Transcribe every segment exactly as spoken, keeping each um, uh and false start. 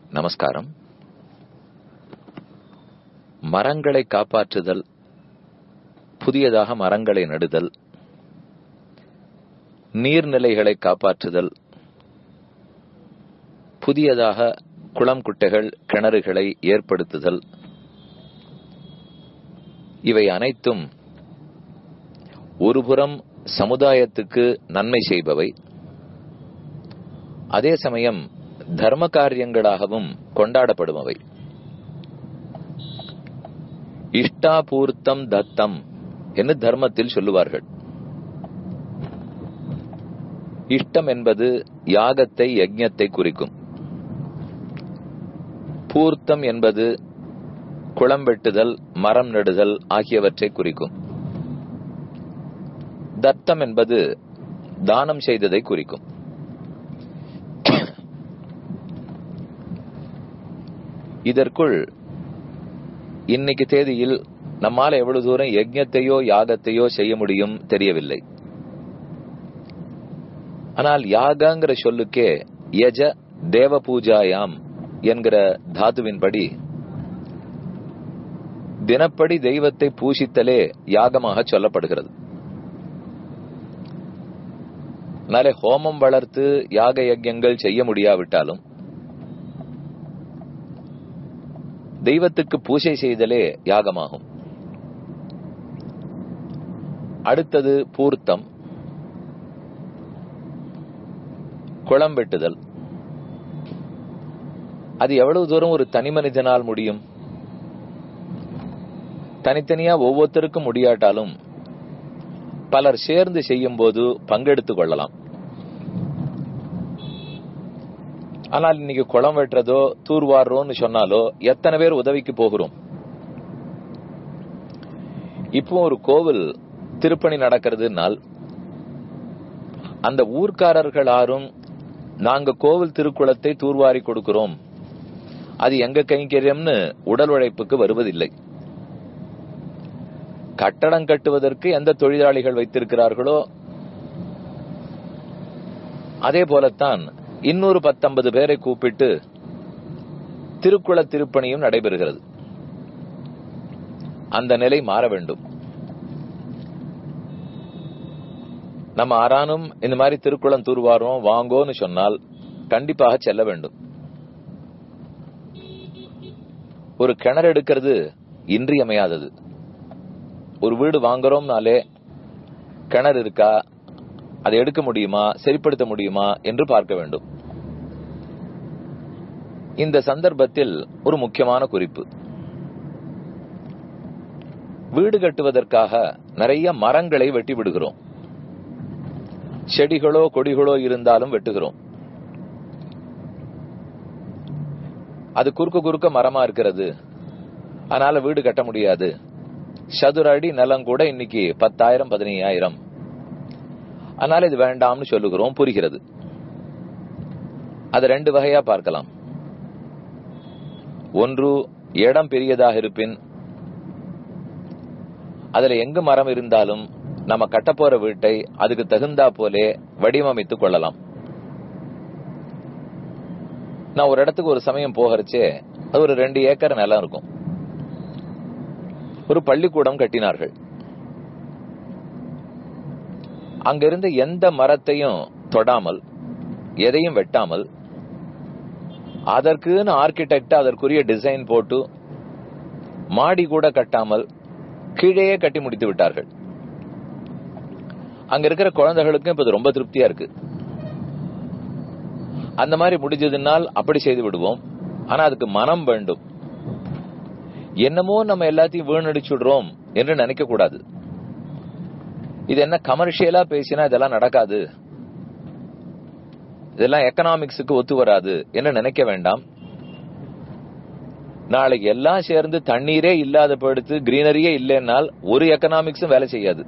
நமஸ்காரம். மரங்களை காப்பாற்றுதல், புதியதாக மரங்களை நடுதல், நீர்நிலைகளை காப்பாற்றுதல், புதியதாக குளம் குட்டைகள் கிணறுகளை ஏற்படுத்துதல், இவை அனைத்தும் ஒருபுறம் சமுதாயத்துக்கு நன்மை செய்பவை, அதே சமயம் தர்ம காரியங்களாகவும் கொண்டாடப்படுபவை. இஷ்டாபூர்த்தம் தத்தம் என்று தர்மத்தில் சொல்லுவார்கள். இஷ்டம் என்பது யாகத்தை யஜ்ஞத்தை குறிக்கும். பூர்த்தம் என்பது குளம் வெட்டுதல், மரம் நடுதல் ஆகியவற்றை குறிக்கும். தத்தம் என்பது தானம் செய்ததை குறிக்கும். இதற்குள் இன்னைக்கு தேதியில் நம்மால் எவ்வளவு தூரம் யஜ்ஞத்தையோ யாகத்தையோ செய்ய முடியும் தெரியவில்லை. ஆனால் யாகங்கிற சொல்லுக்கே யஜ தேவ பூஜாயாம் என்கிற தாதுவின்படி தினப்படி தெய்வத்தை பூஜித்தலே யாகமாக சொல்லப்படுகிறது. அதனாலே ஹோமம் வளர்த்து யாக யஜ்ஞங்கள் செய்ய முடியாவிட்டாலும் தெய்வத்துக்கு பூஜை செய்தலே யாகமாகும். அடுத்தது பூர்த்தம், குளம் வெட்டுதல். அது எவ்வளவு தூரம் ஒரு தனி மனிதனால் முடியும்? தனித்தனியா ஒவ்வொருத்தருக்கும் முடியாட்டாலும் பலர் சேர்ந்து செய்யும் போது பங்கெடுத்துக் கொள்ளலாம். ஆனால் இன்னைக்கு குளம் வெட்டுறதோ தூர்வாடுறோன்னு சொன்னாலோ எத்தனை பேர் உதவிக்கு போகிறோம்? இப்போ ஒரு கோவில் திருப்பணி நடக்கிறதுனால் அந்த ஊர்க்காரர்கள் யாரும் நாங்க கோவில் திருக்குளத்தை தூர்வாரி கொடுக்கிறோம், அது எங்க கைங்கரியம்னு உடல் உழைப்புக்கு வருவதில்லை. கட்டடம் கட்டுவதற்கு எந்த தொழிலாளிகள் வைத்திருக்கிறார்களோ அதே போலத்தான் இன்னொரு பத்தொன்பது பேரை கூப்பிட்டு திருக்குள திருப்பணியும் நடைபெறுகிறது. அந்த நிலை மாற வேண்டும். நம்ம ஆரானும் இந்த மாதிரி திருக்குளம் தூர்வாரோம் வாங்கோன்னு சொன்னால் கண்டிப்பாக செல்ல வேண்டும். ஒரு கிணறு எடுக்கிறது இன்றியமையாதது. ஒரு வீடு வாங்குறோம்னாலே கிணறு இருக்கா, அதை எடுக்க முடியுமா, சரிப்படுத்த முடியுமா என்று பார்க்க வேண்டும். இந்த சந்தர்ப்பத்தில் ஒரு முக்கியமான குறிப்பு, வீடு கட்டுவதற்காக நிறைய மரங்களை வெட்டி விடுகிறோம். செடிகளோ கொடிகளோ இருந்தாலும் வெட்டுகிறோம். அது குறுக்க குறுக்க மரமா இருக்கிறது, அதனால வீடு கட்ட முடியாது. சதுர அடி நிலம் கூட இன்னைக்கு பத்தாயிரம் பதினையாயிரம், அதனால இது வேண்டாம்னு சொல்லுகிறோம். புரிகிறது. அது ரெண்டு வகையா பார்க்கலாம். ஒன்று, இடம் பெரியதாக இருப்பின் அதுல எங்கு மரம் இருந்தாலும் நம்ம கட்டப்போற வீட்டை அதுக்கு தகுந்தா போலே வடிவமைத்துக் கொள்ளலாம். நான் ஒரு இடத்துக்கு ஒரு சமயம் போகிறச்சே அது ஒரு ரெண்டு ஏக்கர் நிலம் இருக்கும். ஒரு பள்ளிக்கூடம் கட்டினார்கள். அங்கிருந்து எந்த மரத்தையும் தொடாமல், எதையும் வெட்டாமல், அதற்குன்னு ஆர்கிடெக்ட் அதற்குரிய டிசைன் போட்டு மாடி கூட கட்டாமல் கீழே கட்டி முடித்து விட்டார்கள். அங்க இருக்கிற குழந்தைகளுக்கும் இப்ப ரொம்ப திருப்தியா இருக்கு. அந்த மாதிரி முடிஞ்சதுனால் அப்படி செய்து விடுவோம். ஆனா அதுக்கு மனம் வேண்டும். என்னமோ நம்ம எல்லாத்தையும் வீணடிச்சுடுறோம் என்று நினைக்க கூடாது. இது என்ன கமர்ஷியலா பேசினா இதெல்லாம் நடக்காது, இதெல்லாம் எக்கனாமிக்ஸுக்கு ஒத்து வராது என்று நினைக்க வேண்டாம். நாளைக்கு எல்லாம் சேர்ந்து தண்ணீரே இல்லாத படுத்து கிரீனரியே இல்லைன்னால் ஒரு எக்கனாமிக்ஸும் வேலை செய்யாது.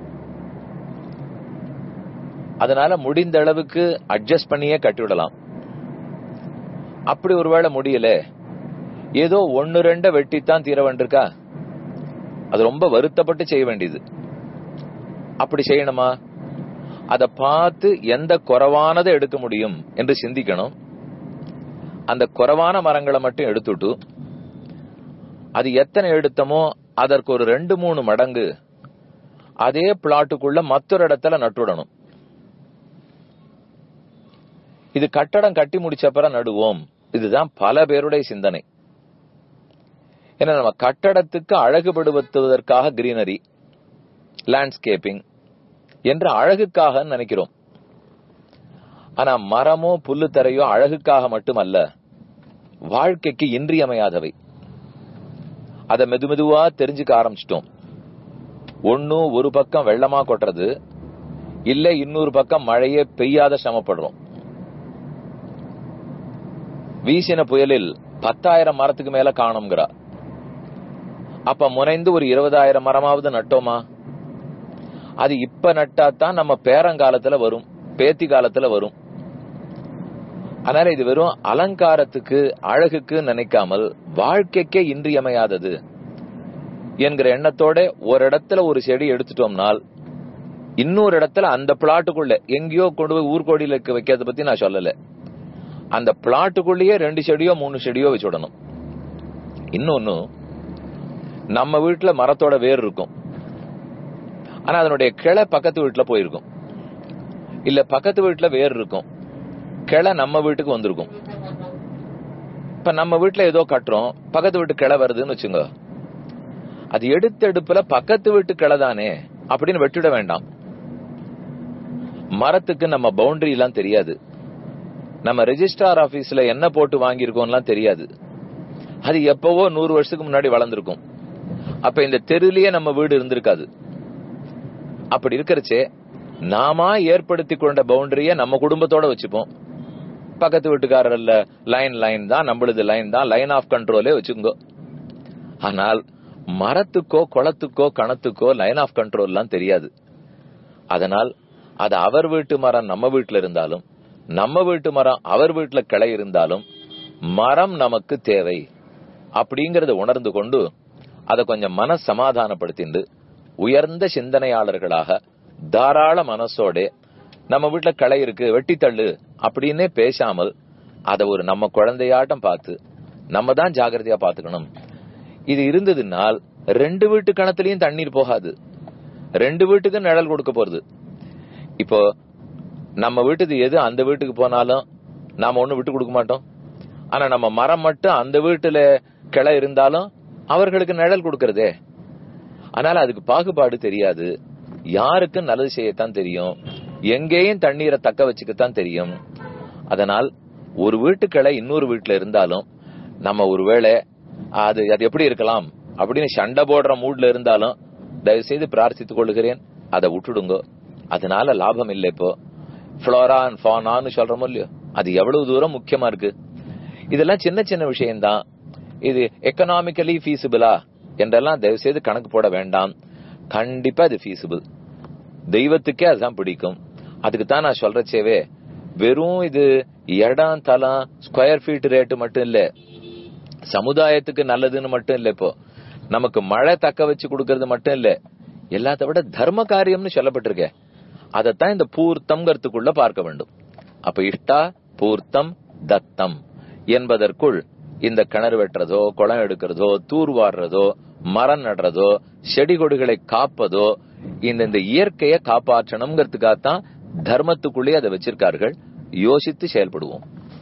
அதனால முடிந்த அளவுக்கு அட்ஜஸ்ட் பண்ணியே கட்டிவிடலாம். அப்படி ஒருவேளை முடியல, ஏதோ ஒன்னு ரெண்ட வெட்டித்தான் தீர வேண்டியிருக்கா, அது ரொம்ப வருத்தப்பட்டு செய்ய வேண்டியது. அப்படி செய்யணுமா? அதை பார்த்து எந்த குறைவானதை எடுக்க முடியும் என்று சிந்திக்கணும். அந்த குறைவான மரங்களை மட்டும் எடுத்துட்டு அது எத்தனை எடுத்தமோ அதற்கு ஒரு ரெண்டு மூணு மடங்கு அதே பிளாட்டுக்குள்ள மற்றொரு இடத்துல நட்டுடணும். இது கட்டடம் கட்டி முடிச்சப்பறம் நடுவோம். இதுதான் பல பேருடைய சிந்தனை. ஏன்னா நம்ம கட்டடத்துக்கு அழகுபடுத்துவதற்காக கிரீனரி, லேண்ட்ஸ்கேப்பிங் என்ற அழகுக்காக நினைக்கிறோம். ஆனா மரமோ புல்லு தரையோ அழகுக்காக மட்டுமல்ல, வாழ்க்கைக்கு இன்றியமையாதவை. அத மெது மெதுவா தெரிஞ்சுக்க ஆரம்பிச்சிட்டோம். ஒன்னு ஒரு பக்கம் வெள்ளமா கொட்டுறது, இல்ல இன்னொரு பக்கம் மழையே பெய்யாத சிரமப்படுறோம். வீசின புயலில் பத்தாயிரம் மரத்துக்கு மேல காணுங்கிறா. அப்ப முனைந்து ஒரு இருபதாயிரம் மரமாவது நட்டோமா? அது இப்ப நட்டாத்தான் நம்ம பேரங்காலத்துல வரும், பேத்தி காலத்துல வரும். அதனால இது வெறும் அலங்காரத்துக்கு அழகுக்கு நினைக்காமல் வாழ்க்கைக்கே இன்றியமையாதது என்கிற எண்ணத்தோட ஒரு இடத்துல ஒரு செடி எடுத்துட்டோம்னால் இன்னொரு இடத்துல அந்த பிளாட்டுக்குள்ள எங்கேயோ கொண்டு போய் ஊர்கோடியில வைக்கிறத பத்தி நான் சொல்லல. அந்த பிளாட்டுக்குள்ளேயே ரெண்டு செடியோ மூணு செடியோ வச்சுடணும். இன்னொன்னு, நம்ம வீட்டுல மரத்தோட வேர் இருக்கும், ஆனா அதனுடைய கிளை பக்கத்து வீட்டுல போயிருக்கும். இல்ல பக்கத்து வீட்டுல வேர் இருக்கும், கிளை நம்ம வீட்டுக்கு வந்திருக்கும். இப்ப நம்ம வீட்டுல ஏதோ கட்டுறோம், பக்கத்து வீட்டு கிளை வருதுன்னு வச்சுங்க, அது எடுத்த எடுப்புல பக்கத்து வீட்டு கிளை தானே அப்படின்னு வெட்டிட வேண்டாம். மரத்துக்கு நம்ம பவுண்டரி எல்லாம் தெரியாது, நம்ம ரெஜிஸ்ட்ரார் ஆபீஸ்ல என்ன போட்டு வாங்கியிருக்கோம்லாம் தெரியாது. அது எப்பவோ நூறு வருஷத்துக்கு முன்னாடி வளர்ந்துருக்கும். அப்ப இந்த தெருலயே நம்ம வீடு இருந்திருக்காது. அப்படி இருக்கிறச்சே நாம ஏற்படுத்தி கொண்ட பவுண்டரிய நம்ம குடும்பத்தோட வச்சுப்போம். பக்கத்து வீட்டுக்காரர் இல்ல, லைன் லைன் தான், நம்மளது லைன் தான், லைன் ஆஃப் கண்ட்ரோலே வச்சுக்கோ. ஆனால் மரத்துக்கோ குளத்துக்கோ கணத்துக்கோ லைன் ஆஃப் கண்ட்ரோல் எல்லாம் தெரியாது. அதனால் அது அவர் வீட்டு மரம் நம்ம வீட்டுல இருந்தாலும், நம்ம வீட்டு மரம் அவர் வீட்டுல கிளை இருந்தாலும் மரம் நமக்கு தேவை அப்படிங்கறத உணர்ந்து கொண்டு அதை கொஞ்சம் மன சமாதானப்படுத்திண்டு உயர்ந்த சிந்தனையாளர்களாக தாராள மனசோட நம்ம வீட்டுல கிளை இருக்கு வெட்டி தள்ளு அப்படின்னே பேசாமல் அதை ஒரு நம்ம குழந்தையாட்டம் பார்த்து நம்ம தான் ஜாகிரதையா பாத்துக்கணும். இது இருந்ததுனால் ரெண்டு வீட்டு கணத்திலையும் தண்ணீர் போகாது, ரெண்டு வீட்டுக்கு நிழல் கொடுக்க போறது. இப்போ நம்ம வீட்டுக்கு எது அந்த வீட்டுக்கு போனாலும் நாம ஒண்ணு விட்டு கொடுக்க மாட்டோம். ஆனா நம்ம மரம் மட்டும் அந்த வீட்டுல கிளை இருந்தாலும் அவர்களுக்கு நிழல் கொடுக்கறதே. அதனால அதுக்கு பாகுபாடு தெரியாது, யாருக்கு நல்லது செய்யத்தான் தெரியும், எங்கேயும் தண்ணீரை தக்க வச்சுக்கத்தான் தெரியும். அதனால் ஒரு வீட்டு கிளை இன்னொரு வீட்டுல இருந்தாலும் நம்ம ஒருவேளை அது அது எப்படி இருக்கலாம் அப்படின்னு சண்டை போடுற மூட்ல இருந்தாலும் தயவு செய்து பிரார்த்தித்துக் கொள்ளுகிறேன், அதை விட்டுடுங்க. அதனால லாபம் இல்லை. இப்போ ஃப்ளோரா அண்ட் ஃபானான்னு சொல்றோமோ இல்லையோ, அது எவ்வளவு தூரம் முக்கியமா இருக்கு. இதெல்லாம் சின்ன சின்ன விஷயம்தான். இது எக்கனாமிக்கலி ஃபீசிபிளா என்றெல்லாம் தயவு செய்து கணக்கு போட வேண்டாம். கண்டிப்பா இது ஃபீசிபிள். தெய்வத்துக்கே அதுதான் பிடிக்கும். அதுக்கு தான் நான் சொல்றச்சேவே வெறும் இது இடம் தலம் ஸ்கொயர் ஃபீட் ரேட்டு மட்டும் இல்ல, சமுதாயத்துக்கு நல்லதுன்னு மட்டும் இல்ல, இப்போ நமக்கு மழை தக்க வச்சு கொடுக்கறது மட்டும் இல்ல, எல்லாத்த விட தர்ம காரியம்னு சொல்லப்பட்டிருக்க. அதத்தான் இந்த பூர்த்தம்ங்கிறதுக்குள்ள பார்க்க வேண்டும். அப்ப இஷ்டா பூர்த்தம் தத்தம் என்பதற்குள் இந்த கிணறு வெட்டுறதோ, குளம் எடுக்கிறதோ, தூர்வாடுறதோ, மரம் நடுறதோ, செடி கொடிகளை காப்பதோ, இந்த இந்த இயற்கையை காப்பாற்றணுங்கிறதுக்காகத்தான் தர்மத்துக்குள்ளே அதை வச்சிருக்கார்கள். யோசித்து செயல்படுவோம்.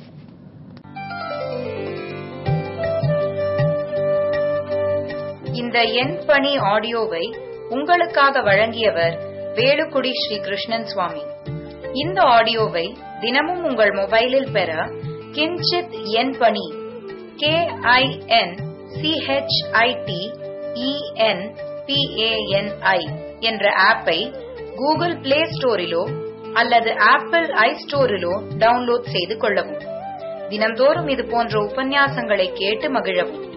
இந்த என் பணி ஆடியோவை உங்களுக்காக வழங்கியவர் வேலுக்குடி ஸ்ரீ கிருஷ்ணன் சுவாமி. இந்த ஆடியோவை தினமும் உங்கள் மொபைலில் பெற கிஞ்சித் என் பணி கே ஐ என் சிஹெச்ஐடி இஎன் பிஏஎன்ஐ என்ற ஆப்பை கூகுள் பிளே ஸ்டோரிலோ அல்லது ஆப்பிள் ஐ ஸ்டோரிலோ டவுன்லோட் செய்து கொள்ளவும். தினம்தோறும் இது போன்ற உபன்யாசங்களை கேட்டு மகிழவும்.